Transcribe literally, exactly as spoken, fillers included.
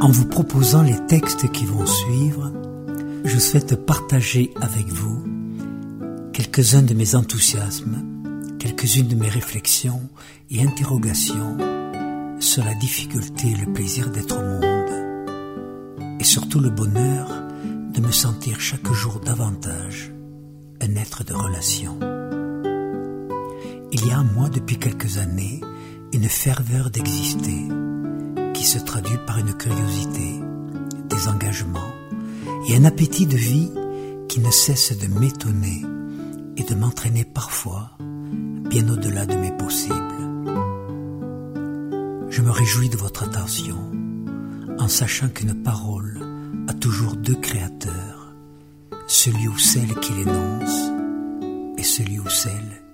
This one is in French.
En vous proposant les textes qui vont suivre, je souhaite partager avec vous quelques-uns de mes enthousiasmes, quelques-unes de mes réflexions et interrogations sur la difficulté et le plaisir d'être au monde, et surtout le bonheur de me sentir chaque jour davantage un être de relation. Il y a en moi depuis quelques années une ferveur d'exister qui se traduit par une curiosité, des engagements et un appétit de vie qui ne cesse de m'étonner et de m'entraîner parfois bien au-delà de mes possibles. Je me réjouis de votre attention en sachant qu'une parole a toujours deux créateurs, celui ou celle qui l'énonce et celui ou celle